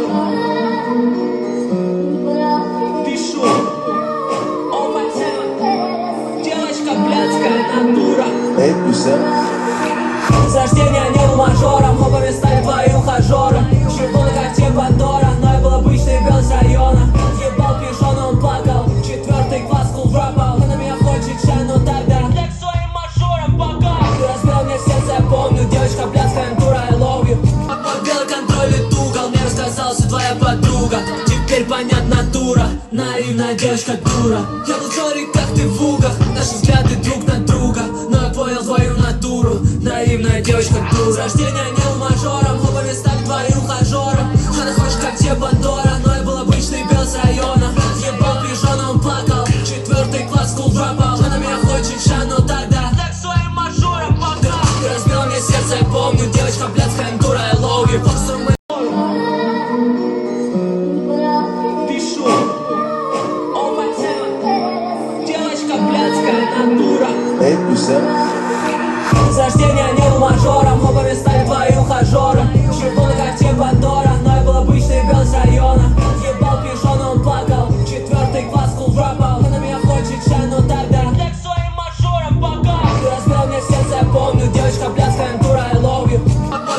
Пишу. О, пацан, девочка блядская натура. С рождения не был мажором, хопами стали твои ухажеры. Щербун как те Пандора, но я был обычный бел с района. Ебал пижон, он плакал, 4-й класс кул рэпал. Ты на меня хочет шай, но тогда так своим мажором пока. Ты разбил мне сердце, я помню, девочка блядская натура, I love you. Под белый контроль и тугал, мне рассказала все твоя подруга. Теперь понятна натура, наивная девочка дура. Я был sorry, как ты в угах, наши взгляды друг на друга. Но я понял твою натуру, наивная девочка дура. С рождения не был мажором, хопами стали твои ухажеры. Она хочешь как те Пандора, но я был обычный бел с района. Ебал пижон, он плакал, 4-й класс кул рэпал. Она меня хочет шай, но тогда так своим мажором пока. Ты разбил мне сердце, я помню, девочка блядская натура, I love you. Пишу. О, пацан, девочка блядская натура. С рождения не